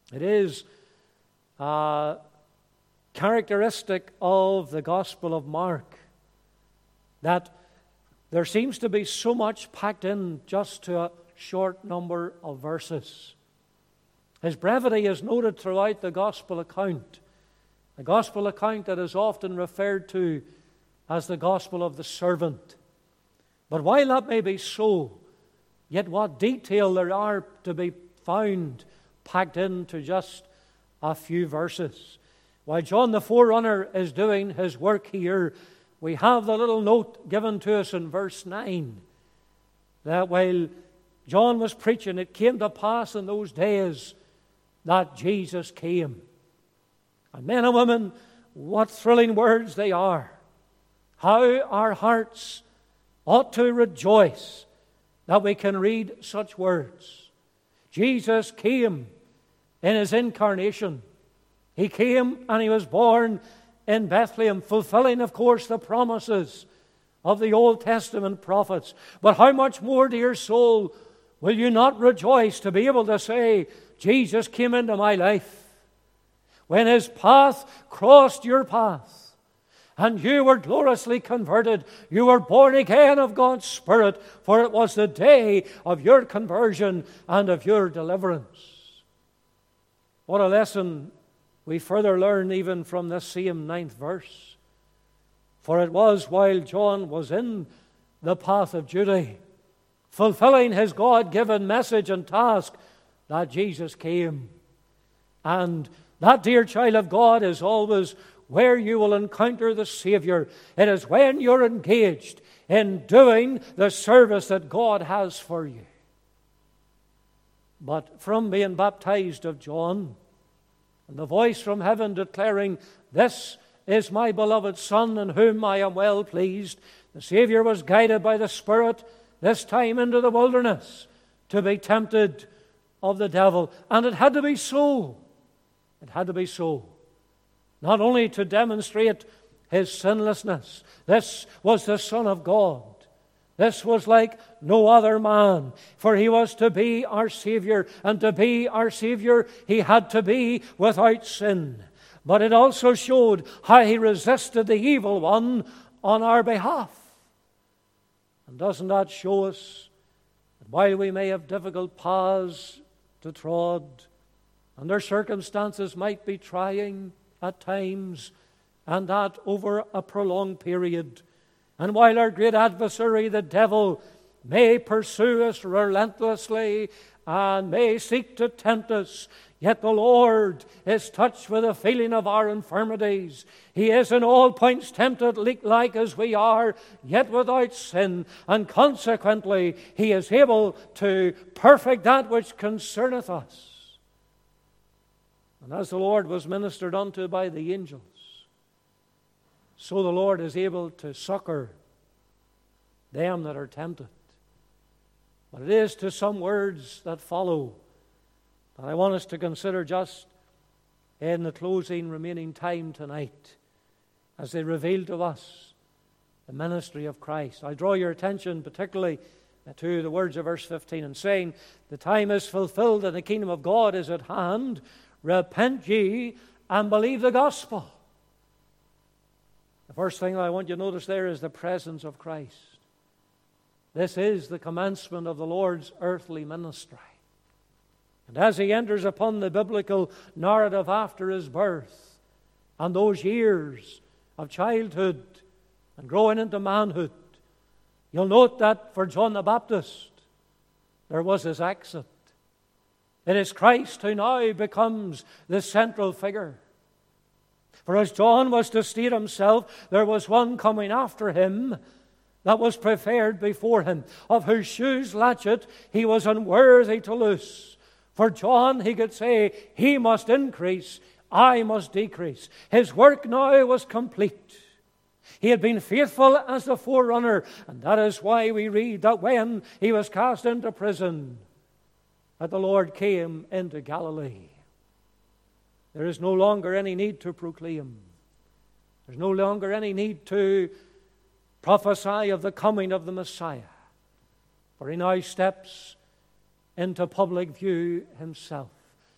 It is characteristic of the Gospel of Mark that there seems to be so much packed in just to a short number of verses. His brevity is noted throughout the Gospel account, a Gospel account that is often referred to as the Gospel of the servant. But while that may be so, yet what detail there are to be found packed into just a few verses. While John the Forerunner is doing his work here, we have the little note given to us in verse 9 that while John was preaching, it came to pass in those days that Jesus came. And men and women, what thrilling words they are. How our hearts ought to rejoice that we can read such words. Jesus came in His incarnation. He came and He was born in Bethlehem, fulfilling, of course, the promises of the Old Testament prophets. But how much more, dear soul, will you not rejoice to be able to say, Jesus came into my life. When His path crossed your path, and you were gloriously converted, you were born again of God's Spirit, for it was the day of your conversion and of your deliverance. What a lesson we further learn even from this same 9th verse. For it was while John was in the path of duty, fulfilling his God-given message and task, that Jesus came. And that, dear child of God, is always where you will encounter the Savior. It is when you're engaged in doing the service that God has for you. But from being baptized of John, and the voice from heaven declaring, "This is my beloved Son, in whom I am well pleased," the Savior was guided by the Spirit, this time into the wilderness, to be tempted of the devil. And it had to be so. It had to be so. Not only to demonstrate His sinlessness. This was the Son of God. This was like no other man, for He was to be our Savior, and to be our Savior He had to be without sin. But it also showed how He resisted the evil one on our behalf. And doesn't that show us that while we may have difficult paths to trod, and our circumstances might be trying at times, and that over a prolonged period, and while our great adversary, the devil, may pursue us relentlessly and may seek to tempt us, yet the Lord is touched with the feeling of our infirmities. He is in all points tempted like as we are, yet without sin, and consequently He is able to perfect that which concerneth us. And as the Lord was ministered unto by the angels, so the Lord is able to succor them that are tempted. But it is to some words that follow that I want us to consider just in the closing remaining time tonight, as they reveal to us the ministry of Christ. I draw your attention particularly to the words of verse 15, and saying, "The time is fulfilled and the kingdom of God is at hand. Repent ye and believe the gospel." The first thing I want you to notice there is the presence of Christ. This is the commencement of the Lord's earthly ministry. And as He enters upon the biblical narrative after His birth, and those years of childhood and growing into manhood, you'll note that for John the Baptist, there was his exit. It is Christ who now becomes the central figure. For as John was to state himself, there was one coming after him that was prepared before him, of whose shoes latchet he was unworthy to loose. For John, he could say, he must increase, I must decrease. His work now was complete. He had been faithful as the forerunner, and that is why we read that when he was cast into prison, that the Lord came into Galilee. There is no longer any need to proclaim. There's no longer any need to prophesy of the coming of the Messiah. For he now steps into public view himself.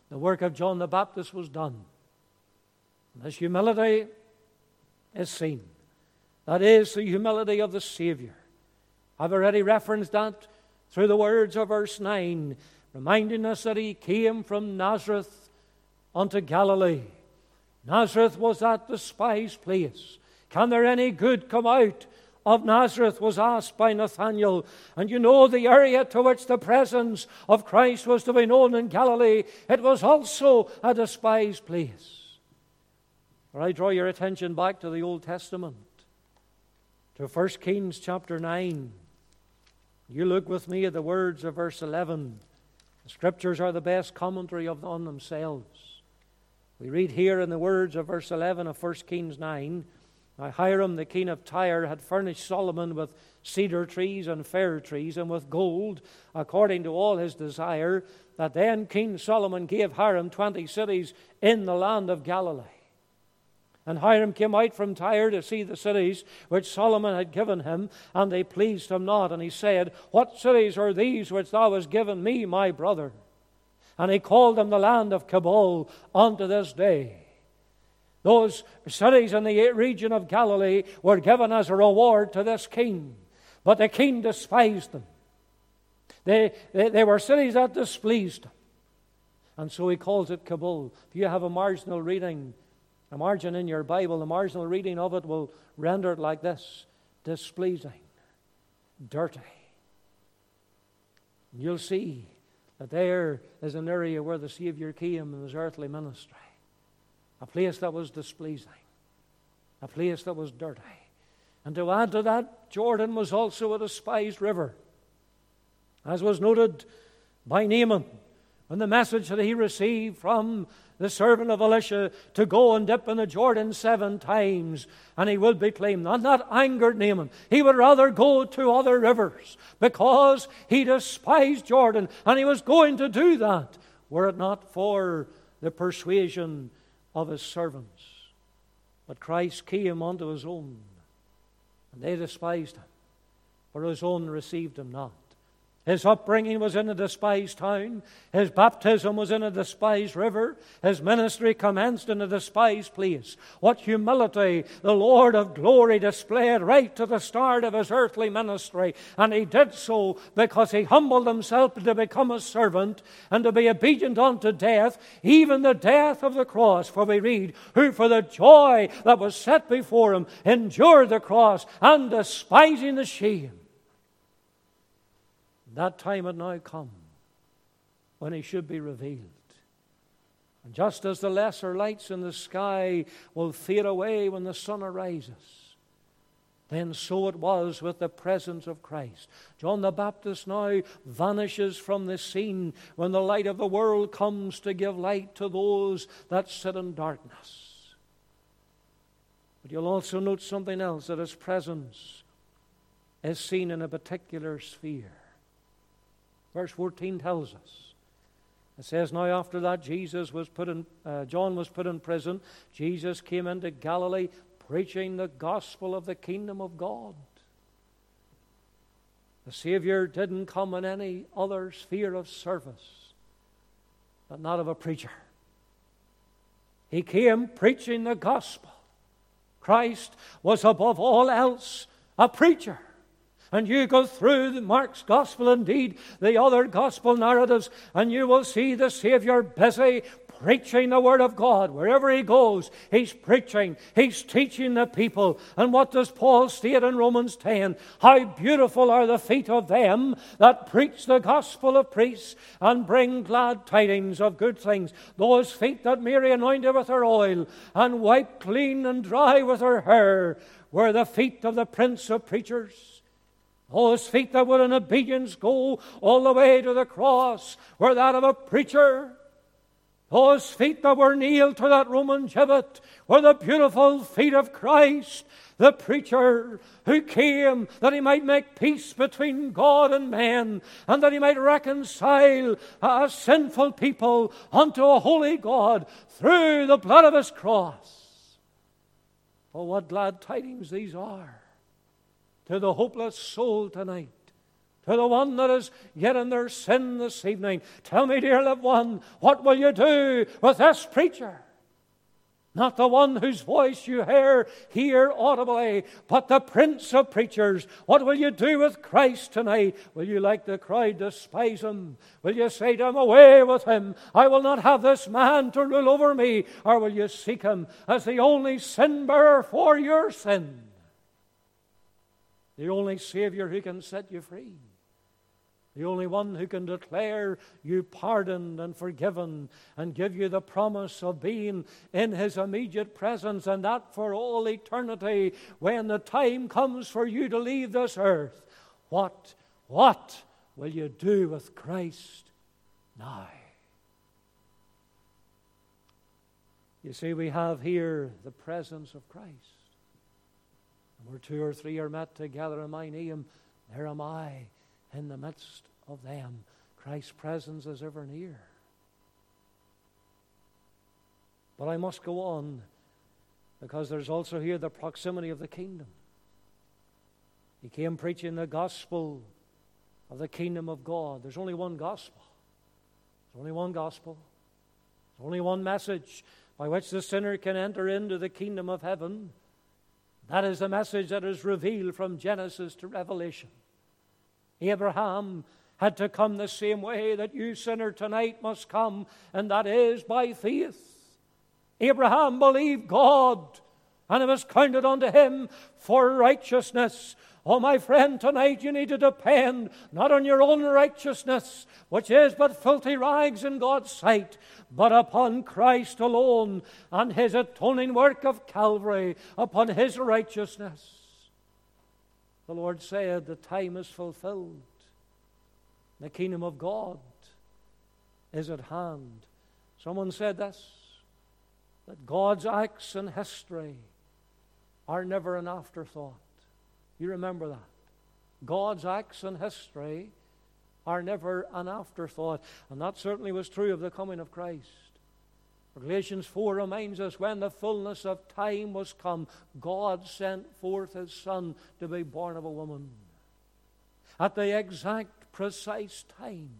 the work of John the Baptist was done. And this humility is seen. That is the humility of the Savior. I've already referenced that through the words of verse 9, reminding us that he came from Nazareth unto Galilee. Nazareth was that despised place. Can there any good come out of Nazareth, was asked by Nathanael. And you know the area to which the presence of Christ was to be known in Galilee, it was also a despised place. For I draw your attention back to the Old Testament, to 1 Kings chapter 9. You look with me at the words of verse 11. The Scriptures are the best commentary on themselves. We read here in the words of verse 11 of 1 Kings 9, Now Hiram the king of Tyre had furnished Solomon with cedar trees and fir trees, and with gold, according to all his desire, that then King Solomon gave Hiram 20 cities in the land of Galilee. And Hiram came out from Tyre to see the cities which Solomon had given him, and they pleased him not. And he said, What cities are these which thou hast given me, my brother? And he called them the land of Cabul unto this day. Those cities in the region of Galilee were given as a reward to this king, but the king despised them. They were cities that displeased him, and so he calls it Cabul. If you have a marginal reading, a margin in your Bible, the marginal reading of it will render it like this: displeasing, dirty. You'll see that there is an area where the Savior came in his earthly ministry. A place that was displeasing, a place that was dirty. And to add to that, Jordan was also a despised river, as was noted by Naaman when the message that he received from the servant of Elisha to go and dip in the Jordan 7 times and he would be clean. And that angered Naaman. He would rather go to other rivers because he despised Jordan, and he was going to do that were it not for the persuasion of his servants. But Christ came unto his own, and they despised him, for his own received him not. His upbringing was in a despised town. His baptism was in a despised river. His ministry commenced in a despised place. What humility the Lord of glory displayed right to the start of his earthly ministry. And he did so because he humbled himself to become a servant and to be obedient unto death, even the death of the cross. For we read, who for the joy that was set before him endured the cross, and despising the shame. That time had now come when he should be revealed. And just as the lesser lights in the sky will fade away when the sun arises, then so it was with the presence of Christ. John the Baptist now vanishes from the scene when the light of the world comes to give light to those that sit in darkness. But you'll also note something else, that his presence is seen in a particular sphere. Verse 14 tells us. It says, Now after that John was put in prison. Jesus came into Galilee preaching the gospel of the kingdom of God. The Savior didn't come in any other sphere of service, but not of a preacher. He came preaching the gospel. Christ was above all else a preacher. And you go through Mark's gospel, indeed the other gospel narratives, and you will see the Savior busy preaching the word of God. Wherever he goes, he's preaching, he's teaching the people. And what does Paul state in Romans 10? How beautiful are the feet of them that preach the gospel of peace and bring glad tidings of good things. Those feet that Mary anointed with her oil and wiped clean and dry with her hair were the feet of the Prince of Preachers. Those feet that would in obedience go all the way to the cross were that of a preacher. Those feet that were nailed to that Roman gibbet were the beautiful feet of Christ, the preacher who came that he might make peace between God and man, and that he might reconcile a sinful people unto a holy God through the blood of his cross. Oh, what glad tidings these are to the hopeless soul tonight, to the one that is yet in their sin this evening, tell me, dear loved one, what will you do with this preacher? Not the one whose voice you hear audibly, but the Prince of Preachers. What will you do with Christ tonight? Will you, like the crowd, despise him? Will you say to him, away with him? I will not have this man to rule over me. Or will you seek him as the only sin bearer for your sin? The only Savior who can set you free. The only one who can declare you pardoned and forgiven and give you the promise of being in his immediate presence, and that for all eternity when the time comes for you to leave this earth. What will you do with Christ now? You see, we have here the presence of Christ. And where two or three are met together in my name, there am I in the midst of them. Christ's presence is ever near. But I must go on, because there's also here the proximity of the kingdom. He came preaching the gospel of the kingdom of God. There's only one gospel. There's only one gospel. There's only one message by which the sinner can enter into the kingdom of heaven. That is the message that is revealed from Genesis to Revelation. Abraham had to come the same way that you, sinner, tonight must come, and that is by faith. Abraham believed God, and it was counted unto him for righteousness. Oh, my friend, tonight you need to depend not on your own righteousness, which is but filthy rags in God's sight, but upon Christ alone and his atoning work of Calvary, upon his righteousness. The Lord said, the time is fulfilled. The kingdom of God is at hand. Someone said this, that God's acts in history are never an afterthought. You remember that. God's acts in history are never an afterthought. And that certainly was true of the coming of Christ. Galatians 4 reminds us, when the fullness of time was come, God sent forth his Son to be born of a woman. At the exact, precise time.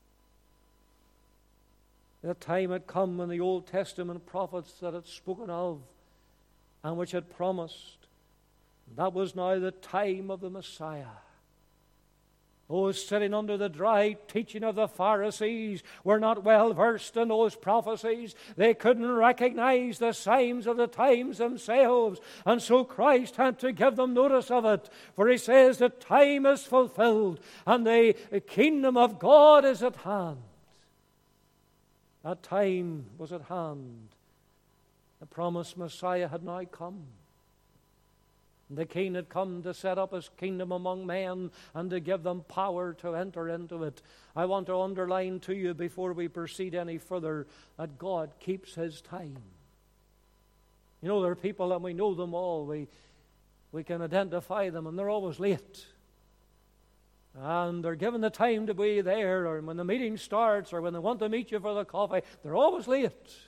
The time had come when the Old Testament prophets that had spoken of and which had promised. That was now the time of the Messiah. Those sitting under the dry teaching of the Pharisees were not well versed in those prophecies. They couldn't recognize the signs of the times themselves. And so Christ had to give them notice of it. For he says the time is fulfilled and the kingdom of God is at hand. That time was at hand. The promised Messiah had now come. The King had come to set up his kingdom among men and to give them power to enter into it. I want to underline to you before we proceed any further that God keeps his time. You know, there are people, and we know them all. We can identify them, and they're always late. And they're given the time to be there, or when the meeting starts, or when they want to meet you for the coffee, they're always late.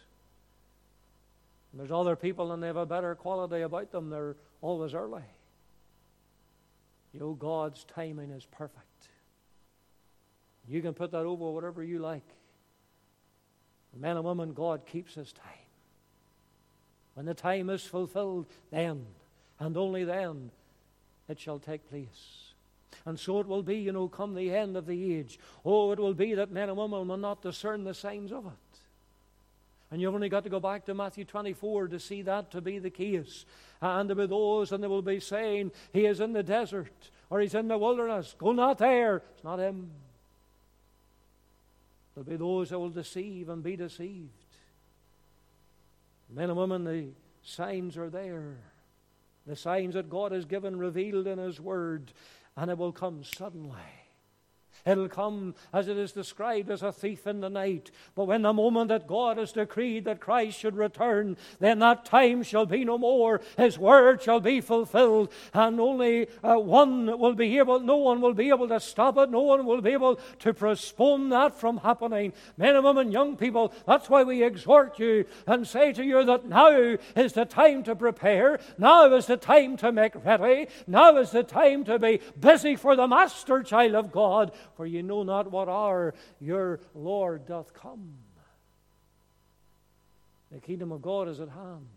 And there's other people, and they have a better quality about them. They're always early. You know, God's timing is perfect. You can put that over whatever you like. Men and women, God keeps his time. When the time is fulfilled, then, and only then, it shall take place. And so it will be, you know, come the end of the age. Oh, it will be that men and women will not discern the signs of it. And you've only got to go back to Matthew 24 to see that to be the case. And there will be those, and they will be saying, he is in the desert, or he's in the wilderness. Go not there. It's not him. There'll be those that will deceive and be deceived. Men and women, the signs are there. The signs that God has given revealed in his word. And it will come suddenly. It'll come, as it is described, as a thief in the night. But when the moment that God has decreed that Christ should return, then that time shall be no more. His word shall be fulfilled, and only no one will be able to stop it. No one will be able to postpone that from happening. Men and women, young people, that's why we exhort you and say to you that now is the time to prepare. Now is the time to make ready. Now is the time to be busy for the Master, child of God, for you know not what hour your Lord doth come. The kingdom of God is at hand.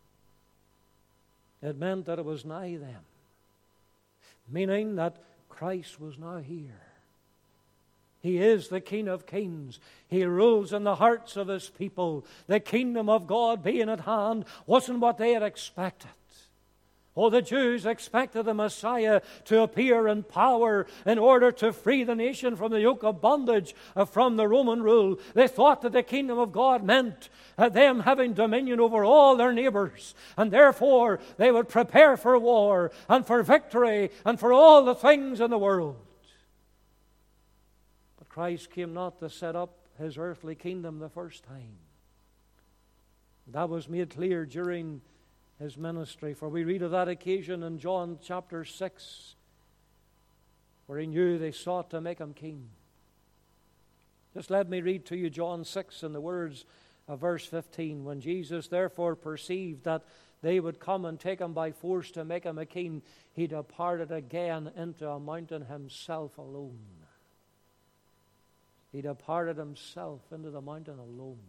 It meant that it was nigh them, meaning that Christ was now here. He is the King of kings. He rules in the hearts of His people. The kingdom of God being at hand wasn't what they had expected. Oh, the Jews expected the Messiah to appear in power in order to free the nation from the yoke of bondage from the Roman rule. They thought that the kingdom of God meant them having dominion over all their neighbors, and therefore they would prepare for war and for victory and for all the things in the world. But Christ came not to set up His earthly kingdom the first time. That was made clear during His ministry, for we read of that occasion in John chapter 6, where He knew they sought to make Him king. Just let me read to you John 6 in the words of verse 15. When Jesus therefore perceived that they would come and take Him by force to make Him a king, He departed again into a mountain Himself alone. He departed Himself into the mountain alone.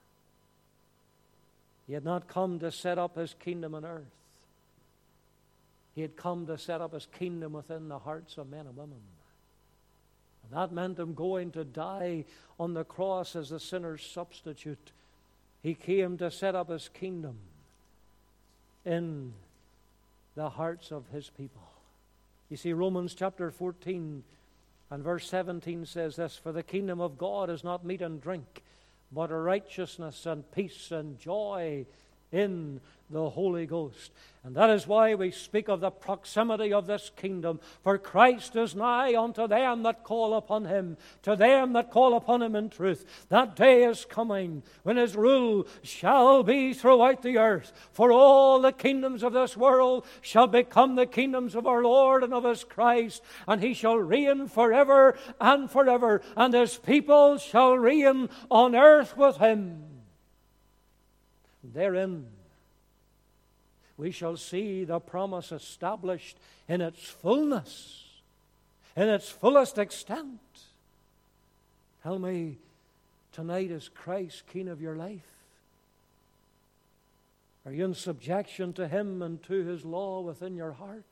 He had not come to set up His kingdom on earth. He had come to set up His kingdom within the hearts of men and women. And that meant Him going to die on the cross as the sinner's substitute. He came to set up His kingdom in the hearts of His people. You see, Romans chapter 14 and verse 17 says this, "For the kingdom of God is not meat and drink, but a righteousness and peace and joy in the Holy Ghost." And that is why we speak of the proximity of this kingdom. For Christ is nigh unto them that call upon Him, to them that call upon Him in truth. That day is coming when His rule shall be throughout the earth. For all the kingdoms of this world shall become the kingdoms of our Lord and of His Christ. And He shall reign forever and forever. And His people shall reign on earth with Him. Therein we shall see the promise established in its fullness, in its fullest extent. Tell me, tonight, is Christ King of your life? Are you in subjection to Him and to His law within your heart?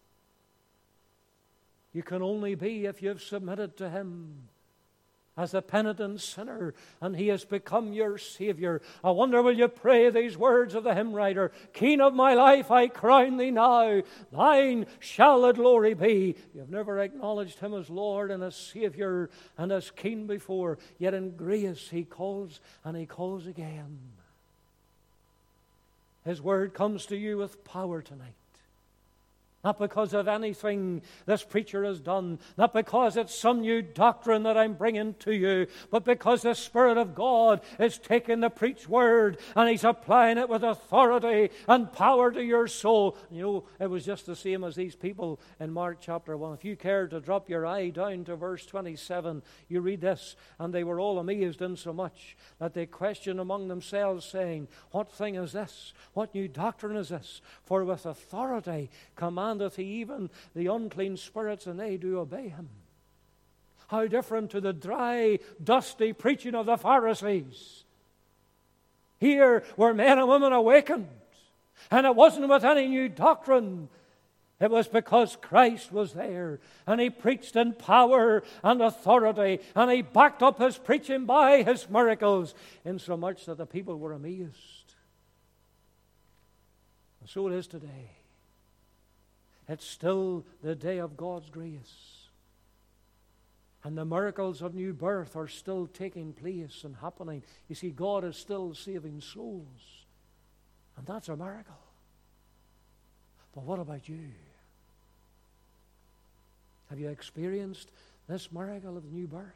You can only be if you've submitted to Him as a penitent sinner, and He has become your Savior. I wonder, will you pray these words of the hymn writer? "King of my life, I crown Thee now. Thine shall the glory be." You've never acknowledged Him as Lord and as Savior and as King before, yet in grace He calls, and He calls again. His word comes to you with power tonight. Not because of anything this preacher has done, not because it's some new doctrine that I'm bringing to you, but because the Spirit of God is taking the preached word and He's applying it with authority and power to your soul. You know, it was just the same as these people in Mark chapter 1. If you care to drop your eye down to verse 27, you read this, "And they were all amazed insomuch that they questioned among themselves, saying, What thing is this? What new doctrine is this? For with authority commandeth He even the unclean spirits, and they do obey Him." How different to the dry, dusty preaching of the Pharisees. Here were men and women awakened, and it wasn't with any new doctrine. It was because Christ was there, and He preached in power and authority, and He backed up His preaching by His miracles, insomuch that the people were amazed. And so it is today. It's still the day of God's grace. And the miracles of new birth are still taking place and happening. You see, God is still saving souls. And that's a miracle. But what about you? Have you experienced this miracle of the new birth?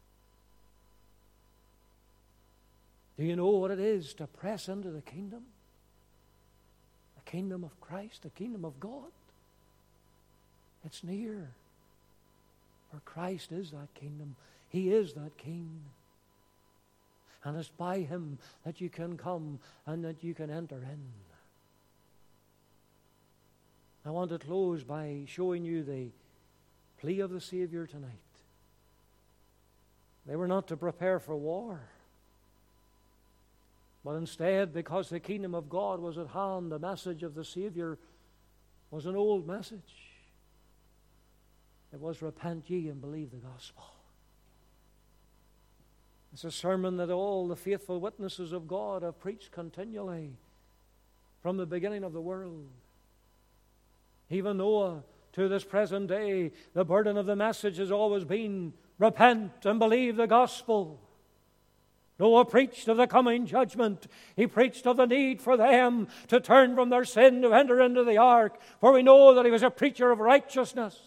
Do you know what it is to press into the kingdom? The kingdom of Christ, the kingdom of God. It's near. For Christ is that kingdom. He is that King. And it's by Him that you can come and that you can enter in. I want to close by showing you the plea of the Savior tonight. They were not to prepare for war, but instead, because the kingdom of God was at hand, the message of the Savior was an old message. It was, repent ye and believe the gospel. It's a sermon that all the faithful witnesses of God have preached continually from the beginning of the world. Even Noah, to this present day, the burden of the message has always been, repent and believe the gospel. Noah preached of the coming judgment. He preached of the need for them to turn from their sin to enter into the ark, for we know that he was a preacher of righteousness.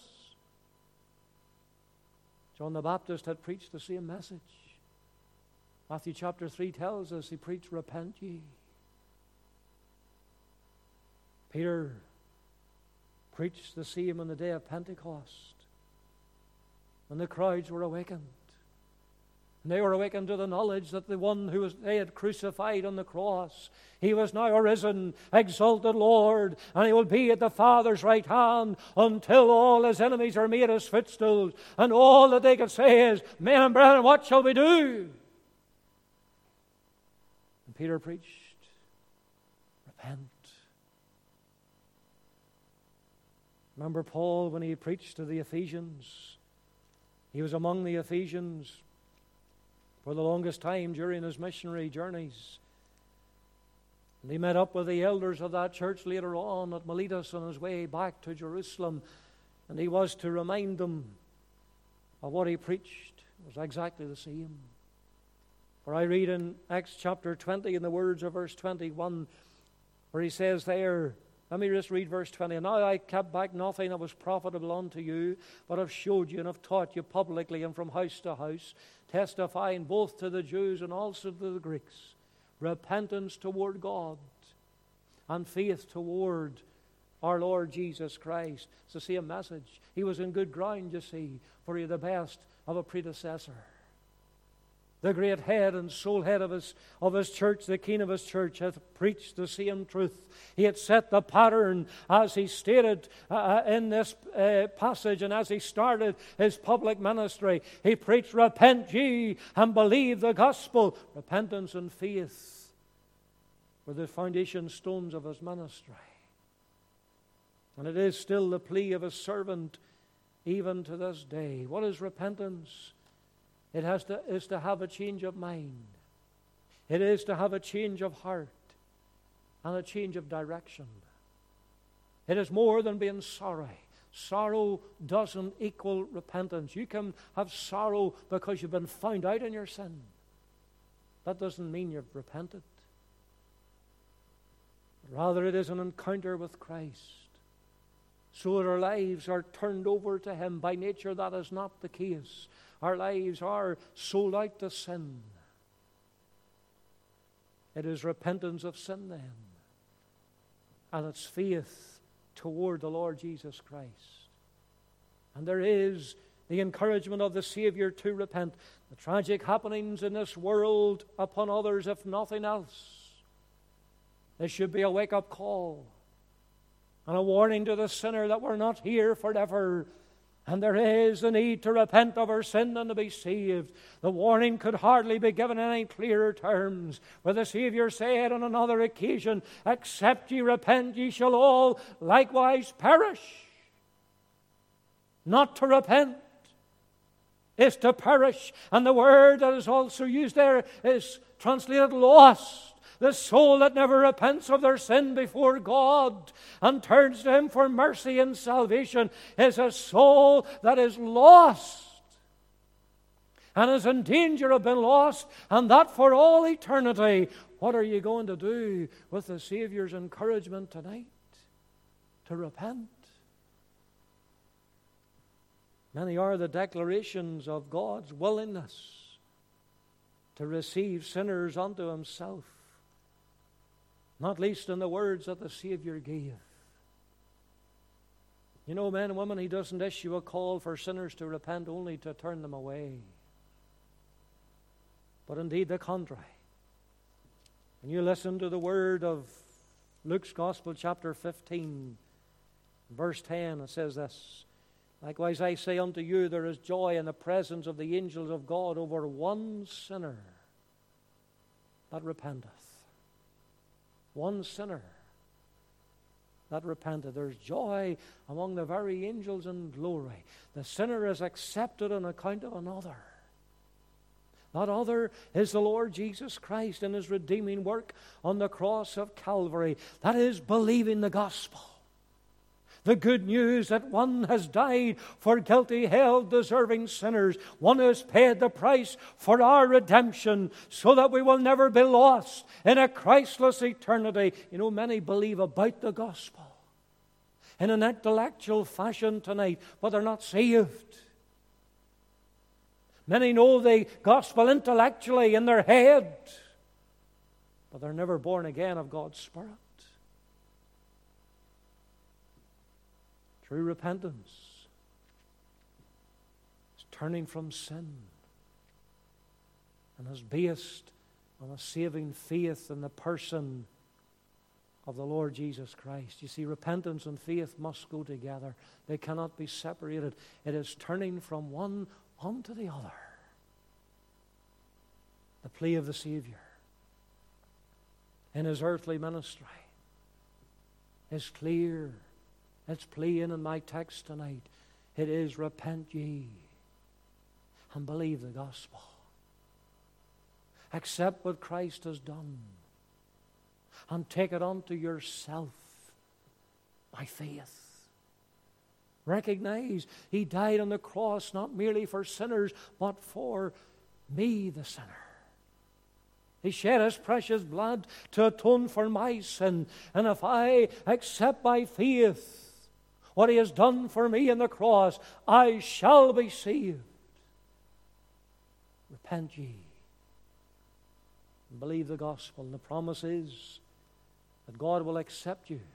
John the Baptist had preached the same message. Matthew chapter 3 tells us he preached, repent ye. Peter preached the same on the day of Pentecost, when the crowds were awakened. And they were awakened to the knowledge that the one who they had crucified on the cross, he was now a risen, exalted Lord, and he will be at the Father's right hand until all his enemies are made his footstools. And all that they could say is, men and brethren, what shall we do? And Peter preached, repent. Remember Paul when he preached to the Ephesians? He was among the Ephesians for the longest time during his missionary journeys. And he met up with the elders of that church later on at Miletus on his way back to Jerusalem. And he was to remind them of what he preached. It was exactly the same. For I read in Acts chapter 20 in the words of verse 21, where he says there, let me just read verse 20. And now I kept back nothing that was profitable unto you, but have showed you and have taught you publicly and from house to house, testifying both to the Jews and also to the Greeks, repentance toward God and faith toward our Lord Jesus Christ. It's the same message. He was in good ground, you see, for he had the best of a predecessor. The great head and sole head of his church, the king of his church, hath preached the same truth. He had set the pattern as he stated in this passage, and as he started his public ministry. He preached, repent ye and believe the gospel. Repentance and faith were the foundation stones of his ministry. And it is still the plea of his servant even to this day. What is repentance? It is to have a change of mind. It is to have a change of heart and a change of direction. It is more than being sorry. Sorrow doesn't equal repentance. You can have sorrow because you've been found out in your sin. That doesn't mean you've repented. Rather, it is an encounter with Christ, so that our lives are turned over to Him. By nature, that is not the case. Our lives are sold out to sin. It is repentance of sin then, and it's faith toward the Lord Jesus Christ. And there is the encouragement of the Savior to repent. The tragic happenings in this world upon others, if nothing else, this should be a wake-up call and a warning to the sinner that we're not here forever. And there is the need to repent of our sin and to be saved. The warning could hardly be given in any clearer terms. For the Savior said on another occasion, except ye repent, ye shall all likewise perish. Not to repent is to perish. And the word that is also used there is translated lost. The soul that never repents of their sin before God and turns to Him for mercy and salvation is a soul that is lost and is in danger of being lost, and that for all eternity. What are you going to do with the Savior's encouragement tonight? To repent. Many are the declarations of God's willingness to receive sinners unto himself, not least in the words that the Savior gave. You know, men and women, he doesn't issue a call for sinners to repent only to turn them away, but indeed the contrary. When you listen to the word of Luke's Gospel, chapter 15, verse 10, it says this: "Likewise I say unto you, there is joy in the presence of the angels of God over one sinner that repenteth." One sinner that repenteth. There's joy among the very angels in glory. The sinner is accepted on account of another. That other is the Lord Jesus Christ in his redeeming work on the cross of Calvary. That is believing the gospel. The good news that one has died for guilty, hell-deserving sinners. One has paid the price for our redemption so that we will never be lost in a Christless eternity. You know, many believe about the gospel in an intellectual fashion tonight, but they're not saved. Many know the gospel intellectually in their head, but they're never born again of God's Spirit. True repentance is turning from sin and is based on a saving faith in the person of the Lord Jesus Christ. You see, repentance and faith must go together. They cannot be separated. It is turning from one unto the other. The plea of the Savior in his earthly ministry is clear. It's plain in my text tonight. It is, repent ye and believe the gospel. Accept what Christ has done and take it unto yourself by faith. Recognize he died on the cross not merely for sinners, but for me, the sinner. He shed his precious blood to atone for my sin. And if I accept by faith what he has done for me on the cross, I shall be saved. Repent ye and believe the gospel. And the promise is that God will accept you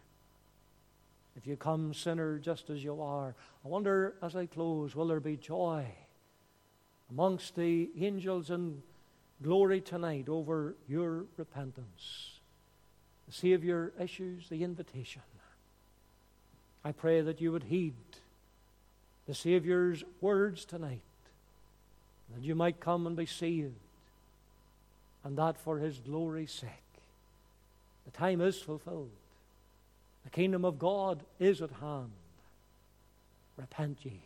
if you come sinner just as you are. I wonder, as I close, will there be joy amongst the angels in glory tonight over your repentance? The Savior issues the invitation. I pray that you would heed the Savior's words tonight, that you might come and be saved, and that for his glory's sake. The time is fulfilled. The kingdom of God is at hand. Repent ye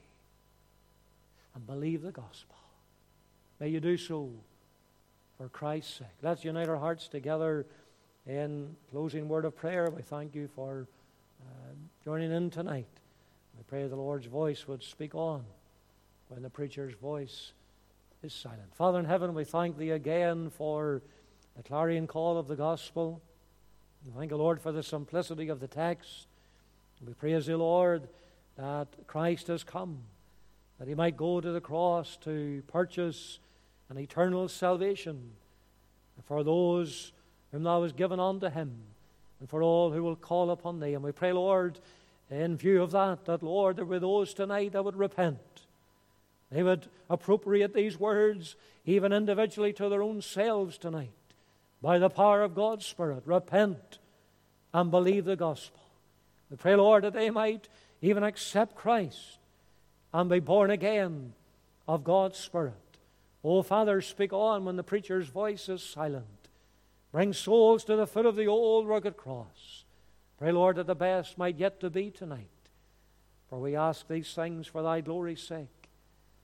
and believe the gospel. May you do so for Christ's sake. Let's unite our hearts together in closing word of prayer. We thank you for joining in tonight. I pray the Lord's voice would speak on when the preacher's voice is silent. Father in heaven, we thank thee again for the clarion call of the gospel. We thank the Lord for the simplicity of the text. We praise thee, Lord, that Christ has come, that he might go to the cross to purchase an eternal salvation for those whom thou hast given unto him, and for all who will call upon thee. And we pray, Lord, in view of that, Lord, there were those tonight that would repent. They would appropriate these words, even individually to their own selves tonight, by the power of God's Spirit. Repent and believe the gospel. We pray, Lord, that they might even accept Christ and be born again of God's Spirit. Oh, Father, speak on when the preacher's voice is silent. Bring souls to the foot of the old rugged cross. Pray, Lord, that the best might yet to be tonight. For we ask these things for thy glory's sake,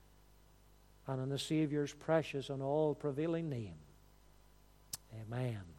and in the Savior's precious and all-prevailing name. Amen.